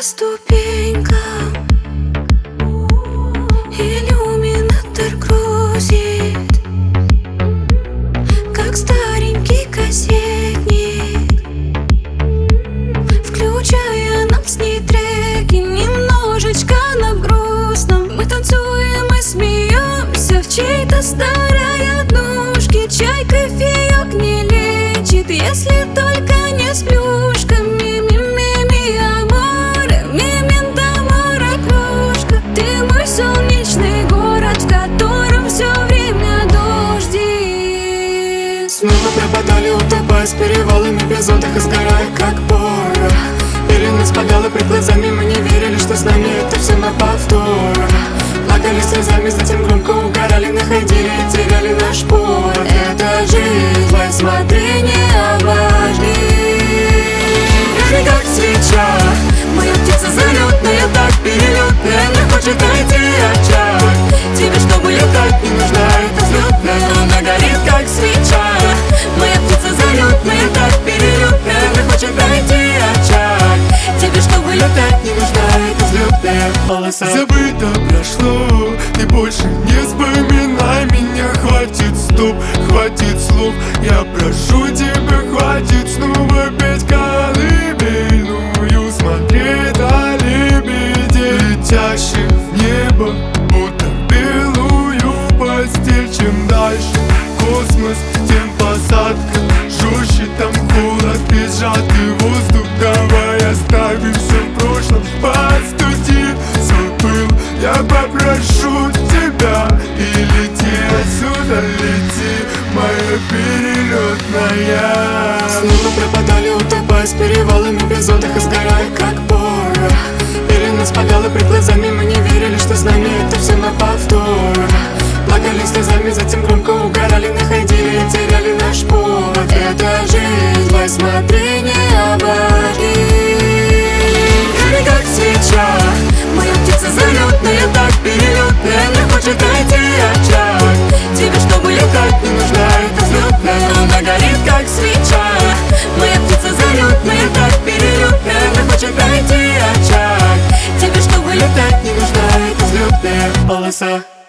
ступенькам, иллюминатор грузит, как старенький кассетник, включая нам с ней треки. Немножечко на грустном мы танцуем и смеемся в чьей-то старой однушке. Чай, кофеек не лечит, если только не с плюшками. Солнечный город, в котором все время дожди. Снова пропадали, утопая с перевалами, без отдыха сгорая, как порох. Пелена спадала пред глазами, мы не верили, что с нами это все на повтор. Плакали слезами, затем громко угорали, находили и теряли наш путь. Это жизнь, твое смотрение важней. Жизнь как свеча, моя птица залетная, так перелетная, она хочет найти очаг. Тебе, чтобы летать, не нужна эта взлетная, она горит как свеча. Моя птица залетная, так перелетная, она хочет найти очаг. Тебе, чтобы летать, не нужна эта взлетная полоса. Забыто прошло, ты больше не вспоминай меня. Хватит стоп, хватит слов, я прошу тебя, хватит снова петь колыбельную, смотреть о лебеде, летящих в небо, будто в белую постель. Чем дальше космос, тем посадка жестче, там холод и сжатый воздух. Давай оставим все в прошлом, подстуди свой пыл. Я попрошу тебя и лети отсюда, лети, моя перелетная. Снова пропадали, утопая с перевалами, без отдыха сгорая, как порох. Пелена спадала пред глазами, мы не верили, что с нами это все на повтор. Плакали слезами, затем громко угорали, находили и теряли наш путь. Это жизнь, твое смотрение важней. Жизнь как свеча, моя птица залетная, так перелетная, она хочет найти очаг. Тебе, чтобы летать, не нужна эта взлетная, она горит как свеча. Моя птица залетная, так перелетная, она хочет найти очаг. Тебе, чтобы летать, не нужна эта взлетная полоса.